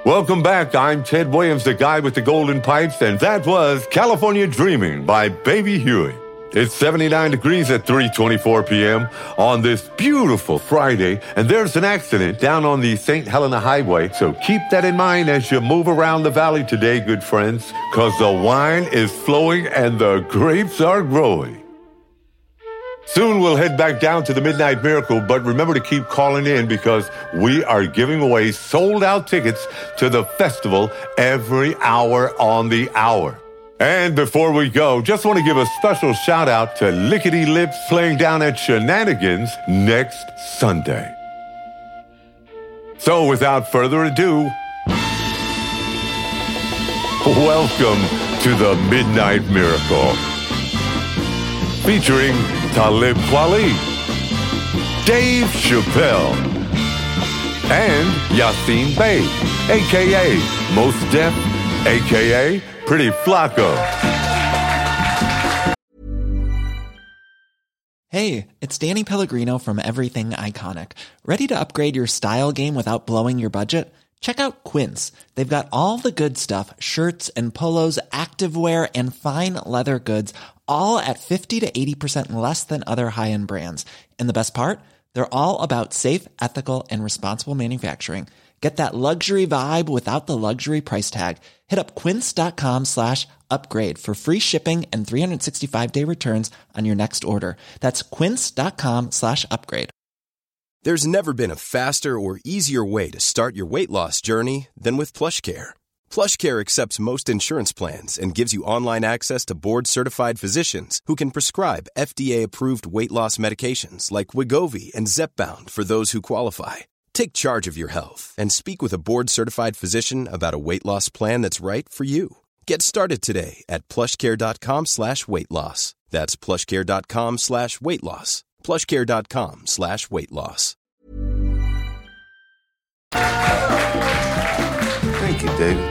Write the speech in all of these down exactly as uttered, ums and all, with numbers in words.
Welcome back. I'm Ted Williams, the guy with the golden pipes, and that was California Dreaming by Baby Huey. It's seventy-nine degrees at three twenty-four p.m. on this beautiful Friday, and there's an accident down on the Saint Helena Highway, so keep that in mind as you move around the valley today, good friends, because the wine is flowing and the grapes are growing. Soon we'll head back down to the Midnight Miracle, but remember to keep calling in because we are giving away sold-out tickets to the festival every hour on the hour. And before we go, just want to give a special shout-out to Lickety Lips playing down at Shenanigans next Sunday. So without further ado, welcome to the Midnight Miracle. Featuring Talib Kweli, Dave Chappelle, and Yasin Bey, a k a. Mos Def, a k a. Pretty Flacco. Hey, it's Danny Pellegrino from Everything Iconic. Ready to upgrade your style game without blowing your budget? Check out Quince. They've got all the good stuff, shirts and polos, activewear, and fine leather goods, all at fifty to eighty percent less than other high-end brands. And the best part? They're all about safe, ethical, and responsible manufacturing. Get that luxury vibe without the luxury price tag. Hit up quince.com slash upgrade for free shipping and three sixty-five day returns on your next order. That's quince.com slash upgrade. There's never been a faster or easier way to start your weight loss journey than with PlushCare. PlushCare accepts most insurance plans and gives you online access to board-certified physicians who can prescribe F D A-approved weight loss medications like Wegovy and Zepbound for those who qualify. Take charge of your health and speak with a board-certified physician about a weight loss plan that's right for you. Get started today at plushcare.com slash weight loss. That's plushcare.com slash weight loss. plushcare.com slash weight loss. Thank you, David.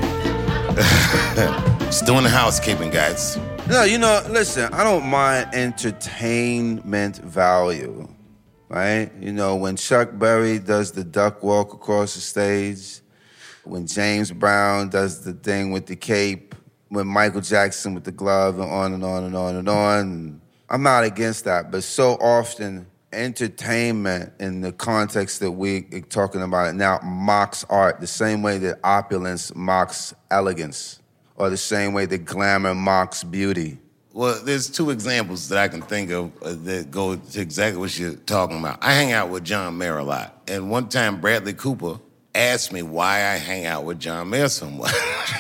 Yeah. Just doing the housekeeping, guys. No, you know, listen, I don't mind entertainment value, right? You know, when Chuck Berry does the duck walk across the stage, when James Brown does the thing with the cape, when Michael Jackson with the glove, and on and on and on and on. And I'm not against that, but so often entertainment in the context that we're talking about it now mocks art the same way that opulence mocks elegance, or the same way that glamour mocks beauty. Well, there's two examples that I can think of uh, that go to exactly what you're talking about. I hang out with John Mayer a lot, and one time Bradley Cooper asked me why I hang out with John Mayer so much.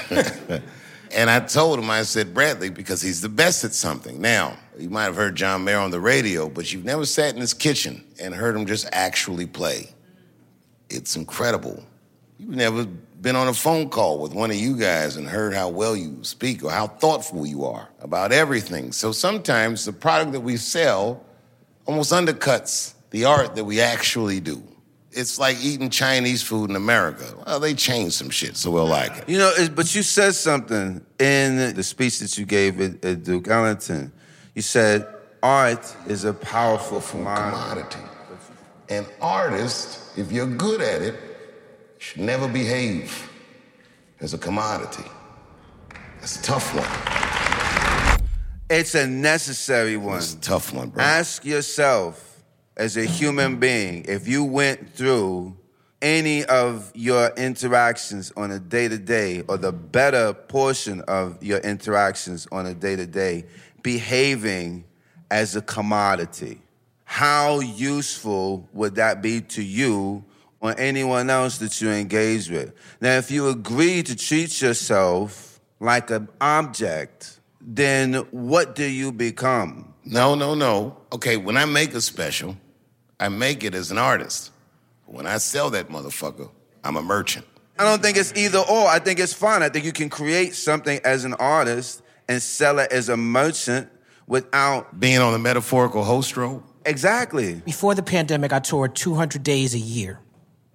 And I told him, I said, Bradley, because he's the best at something. Now, you might have heard John Mayer on the radio, but you've never sat in his kitchen and heard him just actually play. It's incredible. You've never been on a phone call with one of you guys and heard how well you speak or how thoughtful you are about everything. So sometimes the product that we sell almost undercuts the art that we actually do. It's like eating Chinese food in America. Well, they changed some shit, so we'll like it. You know, it, but you said something in the speech that you gave at, at Duke Ellington. You said, art is a powerful commodity. commodity. An artist, if you're good at it, should never behave as a commodity. That's a tough one. It's a necessary one. It's a tough one, bro. Ask yourself, as a human being, if you went through any of your interactions on a day-to-day, or the better portion of your interactions on a day-to-day, behaving as a commodity, how useful would that be to you or anyone else that you engage with? Now, if you agree to treat yourself like an object, then what do you become? No, no, no. Okay, when I make a special, I make it as an artist. But when I sell that motherfucker, I'm a merchant. I don't think it's either or. I think it's fine. I think you can create something as an artist and sell it as a merchant without... being on the metaphorical host roll? Exactly. Before the pandemic, I toured two hundred days a year.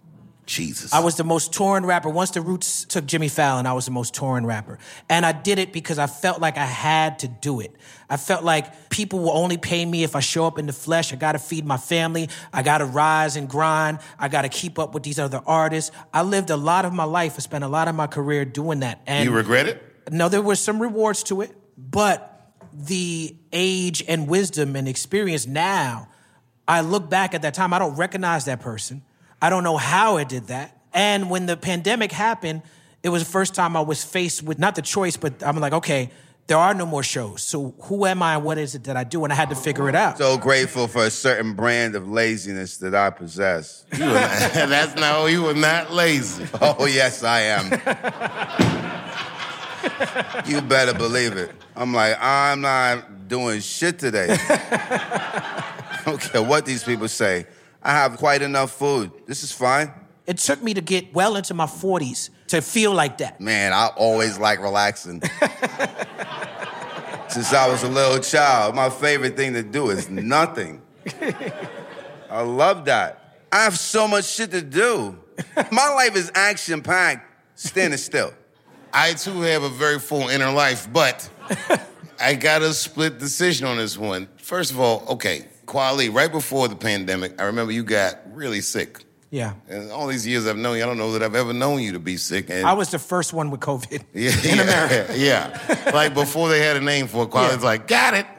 Jesus. I was the most touring rapper. Once the Roots took Jimmy Fallon, I was the most touring rapper. And I did it because I felt like I had to do it. I felt like people will only pay me if I show up in the flesh. I gotta feed my family. I gotta rise and grind. I gotta keep up with these other artists. I lived a lot of my life. I spent a lot of my career doing that. And you regret it? No, there were some rewards to it. But the age and wisdom and experience now, I look back at that time, I don't recognize that person. I don't know how it did that. And when the pandemic happened, it was the first time I was faced with, not the choice, but I'm like, okay, there are no more shows. So who am I and what is it that I do? And I had to figure it out. So grateful for a certain brand of laziness that I possess. You were not, that's no, you were not lazy. Oh, yes, I am. You better believe it. I'm like, I'm not doing shit today. I don't care what these people say. I have quite enough food. This is fine. It took me to get well into my forties to feel like that. Man, I always like relaxing. Since I was a little child, my favorite thing to do is nothing. I love that. I have so much shit to do. My life is action-packed, standing still. I, too, have a very full inner life, but I got a split decision on this one. First of all, okay, Kweli, right before the pandemic, I remember you got really sick. Yeah. And all these years I've known you, I don't know that I've ever known you to be sick. And I was the first one with COVID yeah, in yeah, America. Yeah. Like before they had a name for it, Kweli's yeah. like, got it.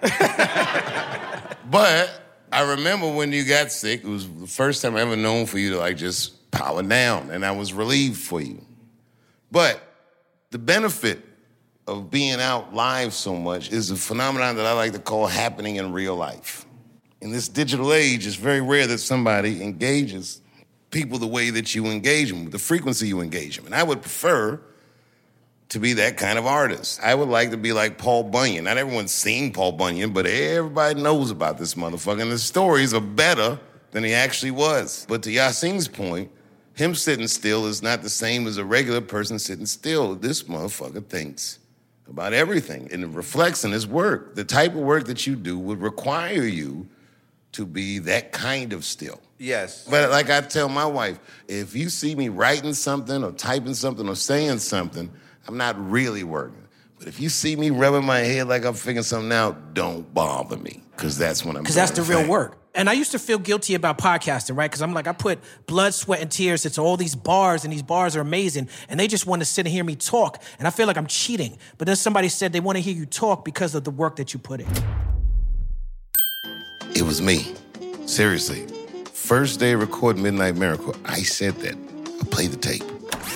But I remember when you got sick, it was the first time I ever known for you to like just power down, and I was relieved for you. But the benefit of being out live so much is a phenomenon that I like to call happening in real life. In this digital age, it's very rare that somebody engages people the way that you engage them, the frequency you engage them. And I would prefer to be that kind of artist. I would like to be like Paul Bunyan. Not everyone's seen Paul Bunyan, but everybody knows about this motherfucker. And the stories are better than he actually was. But to Yasin's point, him sitting still is not the same as a regular person sitting still. This motherfucker thinks about everything, and it reflects in his work. The type of work that you do would require you to be that kind of still. Yes. But like I tell my wife, if you see me writing something or typing something or saying something, I'm not really working. But if you see me rubbing my head like I'm figuring something out, don't bother me, because that's when I'm Because that's the real thing. work. And I used to feel guilty about podcasting, right? Because I'm like, I put blood, sweat, and tears into all these bars, and these bars are amazing, and they just want to sit and hear me talk, and I feel like I'm cheating. But then somebody said they want to hear you talk because of the work that you put in. It was me. Seriously. First day of recording Midnight Miracle, I said that. I played the tape.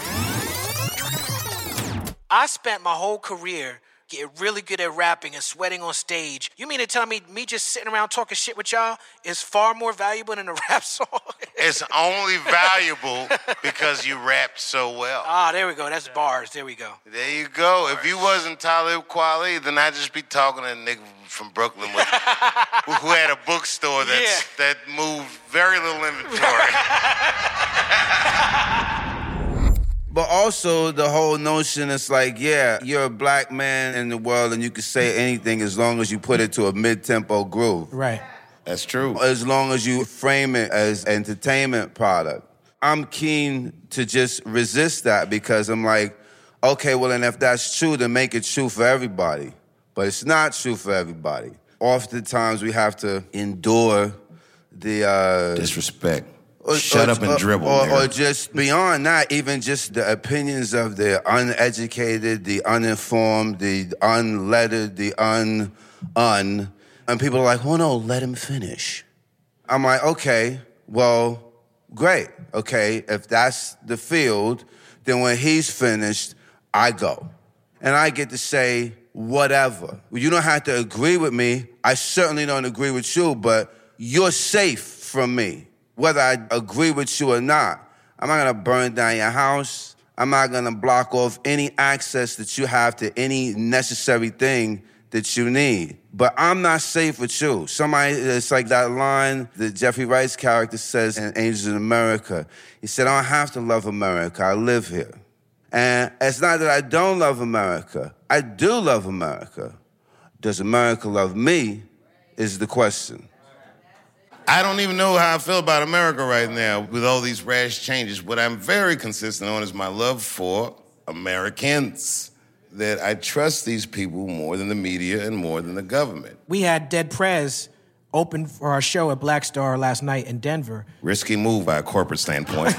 I spent my whole career getting really good at rapping and sweating on stage. You mean to tell me me just sitting around talking shit with y'all is far more valuable than a rap song? It's only valuable because you rapped so well. Ah, there we go. That's bars. There we go. There you go. If you wasn't Talib Kweli, then I'd just be talking to a nigga from Brooklyn with, who had a bookstore that's, yeah. that moved very little inventory. But also the whole notion is like, yeah, you're a black man in the world and you can say anything as long as you put it to a mid-tempo groove. Right. That's true. As long as you frame it as entertainment product. I'm keen to just resist that because I'm like, okay, well, and if that's true, then make it true for everybody. But it's not true for everybody. Oftentimes we have to endure the... Uh, disrespect. Or, Shut or, up and or, dribble. Or, or just beyond that, even just the opinions of the uneducated, the uninformed, the unlettered, the un, un. And people are like, oh no, let him finish. I'm like, okay, well, great. Okay, if that's the field, then when he's finished, I go. And I get to say whatever. You don't have to agree with me. I certainly don't agree with you, but you're safe from me. Whether I agree with you or not. I'm not gonna burn down your house. I'm not gonna block off any access that you have to any necessary thing that you need. But I'm not safe with you. Somebody, it's like that line that Jeffrey Wright's character says in Angels in America. He said, I don't have to love America, I live here. And it's not that I don't love America. I do love America. Does America love me is the question. I don't even know how I feel about America right now with all these rash changes. What I'm very consistent on is my love for Americans. That I trust these people more than the media and more than the government. We had Dead Prez open for our show at Black Star last night in Denver. Risky move by a corporate standpoint.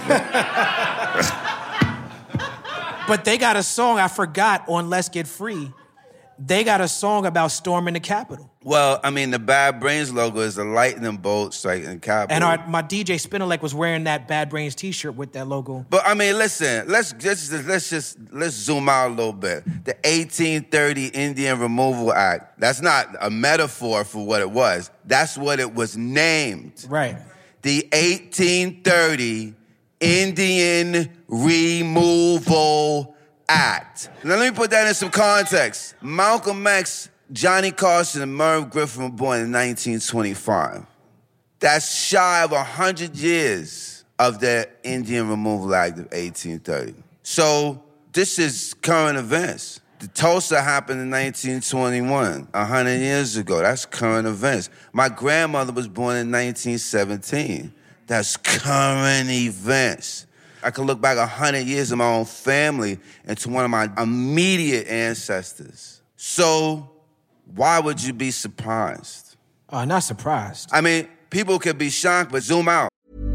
But they got a song I forgot on Let's Get Free. They got a song about storming the Capitol. Well, I mean, the Bad Brains logo is a lightning bolt striking the Capitol. And our, my D J Spinelec was wearing that Bad Brains T-shirt with that logo. But I mean, listen, let's just let's just let's zoom out a little bit. The eighteen thirty Indian Removal Act. That's not a metaphor for what it was. That's what it was named. Right. The eighteen thirty Indian Removal Act. Now let me put that in some context. Malcolm X, Johnny Carson, and Merv Griffin were born in nineteen twenty-five. That's shy of one hundred years of the Indian Removal Act of eighteen thirty. So this is current events. The Tulsa happened in nineteen twenty-one, one hundred years ago. That's current events. My grandmother was born in nineteen seventeen. That's current events. I can look back one hundred years of my own family and to one of my immediate ancestors. So why would you be surprised? Oh, not surprised. I mean, people could be shocked, but zoom out.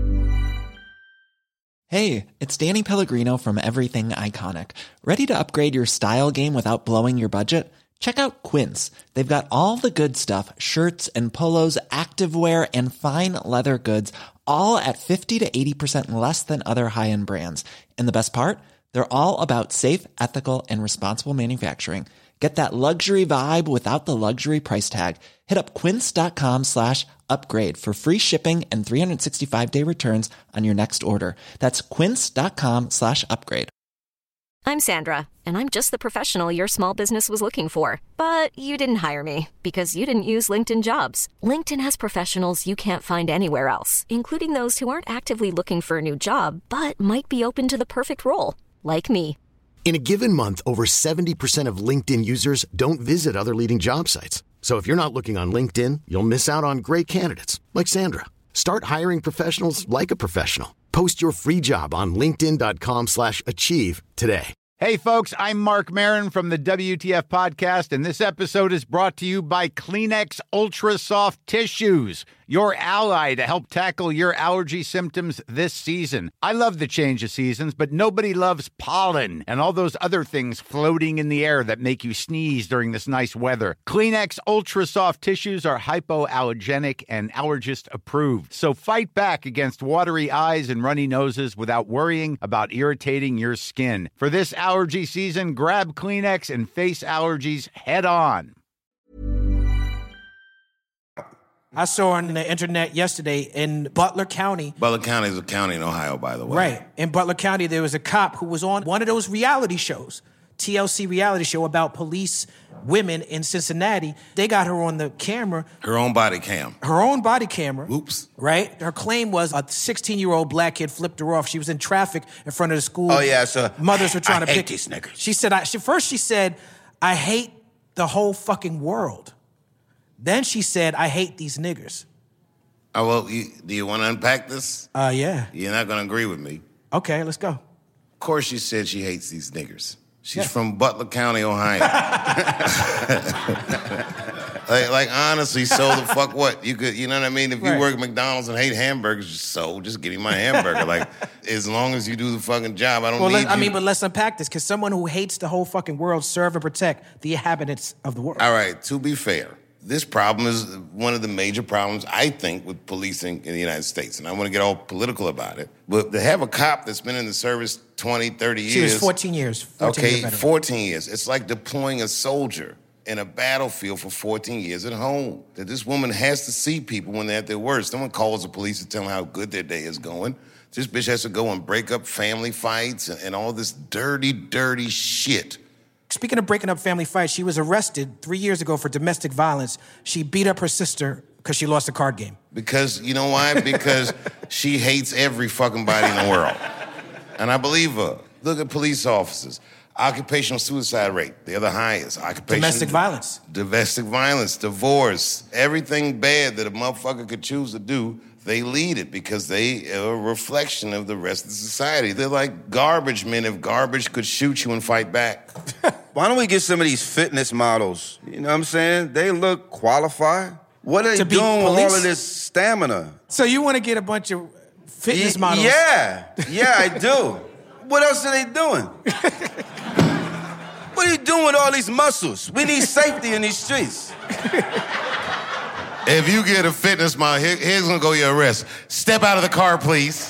Hey, it's Danny Pellegrino from Everything Iconic. Ready to upgrade your style game without blowing your budget? Check out Quince. They've got all the good stuff, shirts and polos, activewear, and fine leather goods, all at fifty to eighty percent less than other high-end brands. And the best part? They're all about safe, ethical, and responsible manufacturing. Get that luxury vibe without the luxury price tag. Hit up quince.com slash upgrade for free shipping and three sixty-five day returns on your next order. That's quince.com slash upgrade. I'm Sandra, and I'm just the professional your small business was looking for. But you didn't hire me because you didn't use LinkedIn Jobs. LinkedIn has professionals you can't find anywhere else, including those who aren't actively looking for a new job, but might be open to the perfect role, like me. In a given month, over seventy percent of LinkedIn users don't visit other leading job sites. So if you're not looking on LinkedIn, you'll miss out on great candidates like Sandra. Start hiring professionals like a professional. Post your free job on linkedin.com slash achieve today. Hey, folks, I'm Mark Maron from the W T F Podcast, and this episode is brought to you by Kleenex Ultra Soft Tissues, your ally to help tackle your allergy symptoms this season. I love the change of seasons, but nobody loves pollen and all those other things floating in the air that make you sneeze during this nice weather. Kleenex Ultra Soft Tissues are hypoallergenic and allergist approved, so fight back against watery eyes and runny noses without worrying about irritating your skin. For this allergy season, grab Kleenex and face allergies head on. I saw on the internet yesterday in Butler County. Butler County is a county in Ohio, by the way. Right. In Butler County, there was a cop who was on one of those reality shows, T L C reality show about police women in Cincinnati. They got her on the camera. Her own body cam. Her own body camera. Oops. Right? Her claim was a sixteen-year-old black kid flipped her off. She was in traffic in front of the school. Oh, yeah, so mothers were trying I to hate pick these niggas. She said, I, she, first she said, I hate the whole fucking world. Then she said, I hate these niggers. Oh, well, you, do you want to unpack this? Uh, yeah. You're not going to agree with me. Okay, let's go. Of course she said she hates these niggers. She's Yeah. from Butler County, Ohio. like, like, honestly, so the fuck what? You could, you know what I mean? If you Right. work at McDonald's and hate hamburgers, so just give me my hamburger. Like, as long as you do the fucking job, I don't Well, need let, I you. mean, but let's unpack this, because someone who hates the whole fucking world serve and protect the inhabitants of the world. All right, to be fair, this problem is one of the major problems, I think, with policing in the United States. And I want to get all political about it. But to have a cop that's been in the service twenty, thirty years. She was fourteen years. fourteen Okay, years veteran. fourteen years. It's like deploying a soldier in a battlefield for fourteen years at home. That this woman has to see people when they're at their worst. Someone calls the police to tell them how good their day is going. This bitch has to go and break up family fights and, and all this dirty, dirty shit. Speaking of breaking up family fights, she was arrested three years ago for domestic violence. She beat up her sister because she lost a card game. Because, you know why? Because she hates every fucking body in the world. And I believe her. Look at police officers. Occupational suicide rate, they're the highest. Occupational Domestic violence. Domestic violence, divorce, everything bad that a motherfucker could choose to do, they lead it because they are a reflection of the rest of society. They're like garbage men if garbage could shoot you and fight back. Why don't we get some of these fitness models? You know what I'm saying? They look qualified. What are they To be doing with police? all of this stamina? So you want to get a bunch of fitness Y- models? Yeah, yeah, I do. What else are they doing? What are you doing with all these muscles? We need safety in these streets. If you get a fitness model, here, here's gonna go your arrest. Step out of the car, please.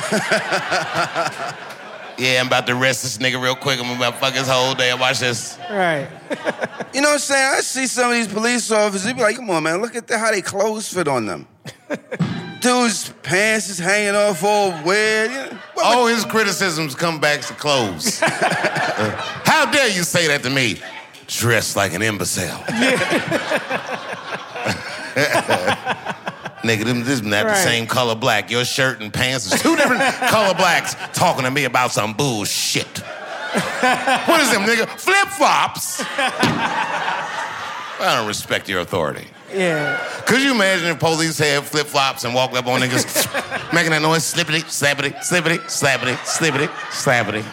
Yeah, I'm about to arrest this nigga real quick. I'm about to fuck his whole day. Watch this. Right. You know what I'm saying? I see some of these police officers, they be like, come on, man, look at the, how they clothes fit on them. Dude's pants is hanging off all weird. You know, what All would- his criticisms come back to clothes. Uh, how dare you say that to me? Dressed like an imbecile. Nigga, them, this not Right. the same color black. Your shirt and pants is two different color blacks talking to me about some bullshit. What is them, nigga? Flip-flops? I don't respect your authority. Yeah. Could you imagine if police had flip-flops and walked up on niggas making that noise? Slippity, slappity, slippity, slappity, slippity, slappity.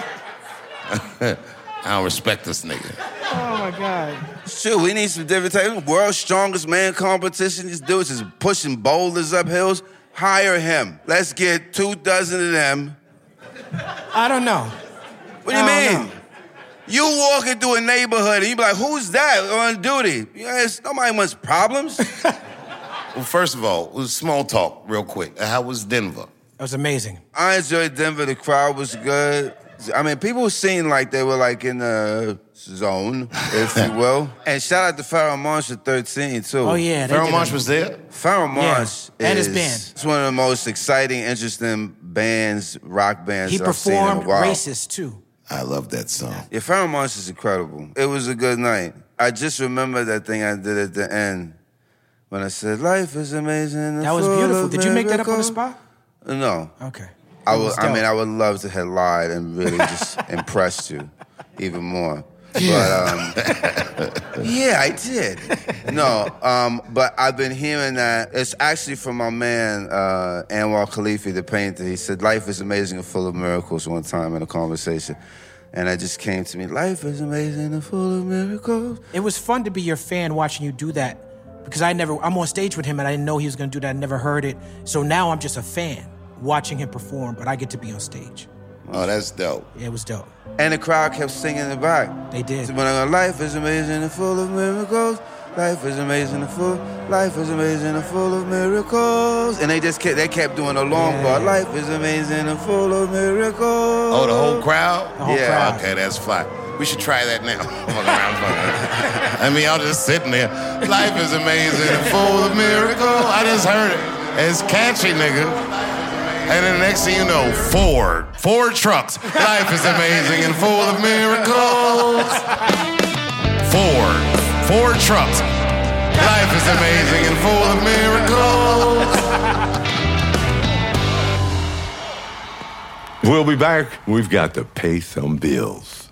I don't respect this nigga. Oh, my God. Sure, we need some different types. World's strongest man competition. These dudes is pushing boulders up hills. Hire him. Let's get two dozen of them. I don't know. What do you I don't mean? know. You walking through a neighborhood and you be like, who's that on duty? Yes, nobody wants problems. Well, first of all, it was small talk, real quick. How was Denver? That was amazing. I enjoyed Denver. The crowd was good. I mean, people seemed like they were like in the zone, if you will. And shout out to Pharoah Monch at thirteen, too. Oh, yeah. they Pharoah did Monch a- was there? Pharoah Monch Yeah, and is his band. It's one of the most exciting, interesting bands, rock bands He that I've seen in a performed while. Racist, too. I love that song. Yeah, Pharoah Monch is incredible. It was a good night. I just remember that thing I did at the end when I said, life is amazing. and That was full beautiful. of Did you make that up on the miracles." spot? No. Okay. I It would. was I mean, dope. I would love to have lied and really just impressed you even more. Yeah. But um, yeah, I did. No, um, but I've been hearing that. It's actually from my man uh, Anwar Khalifi, the painter. He said, "Life is amazing and full of miracles." One time in a conversation, and it just came to me. Life is amazing and full of miracles. It was fun to be your fan watching you do that because I never, I'm on stage with him and I didn't know he was going to do that. I never heard it. So now I'm just a fan watching him perform, but I get to be on stage. Oh, that's dope. Yeah, it was dope. And the crowd kept singing it back. They did. So when I go, life is amazing and full of miracles. Life is amazing and full. Life is amazing and full of miracles. And they just kept, they kept doing a long Yeah. bar. Life is amazing and full of miracles. Oh, the whole crowd? The whole Yeah. crowd. Okay, that's fly. We should try that now. Fuck around, fuck around. I mean, y'all just sitting there. Life is amazing and full of miracles. I just heard it. It's catchy, nigga. And then the next thing you know, Ford. Ford trucks. Life is amazing and full of miracles. Ford. Ford trucks. Life is amazing and full of miracles. We'll be back. We've got to pay some bills.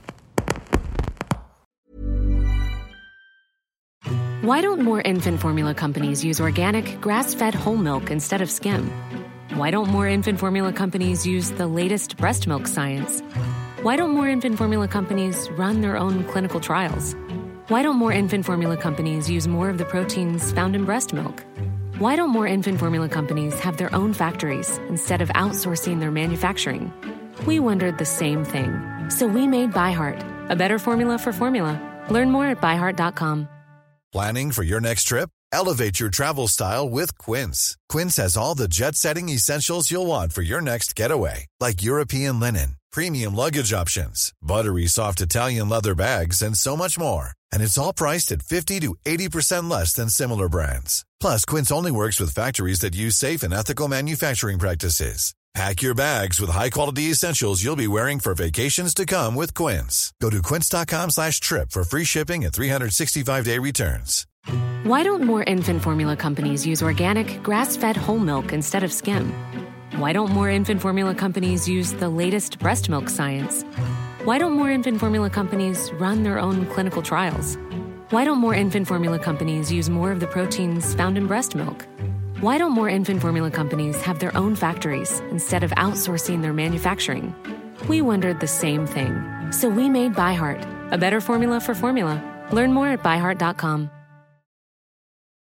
Why don't more infant formula companies use organic, grass-fed whole milk instead of skim? Why don't more infant formula companies use the latest breast milk science? Why don't more infant formula companies run their own clinical trials? Why don't more infant formula companies use more of the proteins found in breast milk? Why don't more infant formula companies have their own factories instead of outsourcing their manufacturing? We wondered the same thing. So we made ByHeart, a better formula for formula. Learn more at by heart dot com. Planning for your next trip? Elevate your travel style with Quince. Quince has all the jet-setting essentials you'll want for your next getaway, like European linen, premium luggage options, buttery soft Italian leather bags, and so much more. And it's all priced at fifty to eighty percent less than similar brands. Plus, Quince only works with factories that use safe and ethical manufacturing practices. Pack your bags with high-quality essentials you'll be wearing for vacations to come with Quince. Go to quince.com slash trip for free shipping and three sixty-five day returns. Why don't more infant formula companies use organic, grass-fed whole milk instead of skim? Why don't more infant formula companies use the latest breast milk science? Why don't more infant formula companies run their own clinical trials? Why don't more infant formula companies use more of the proteins found in breast milk? Why don't more infant formula companies have their own factories instead of outsourcing their manufacturing? We wondered the same thing. So we made ByHeart, a better formula for formula. Learn more at by heart dot com.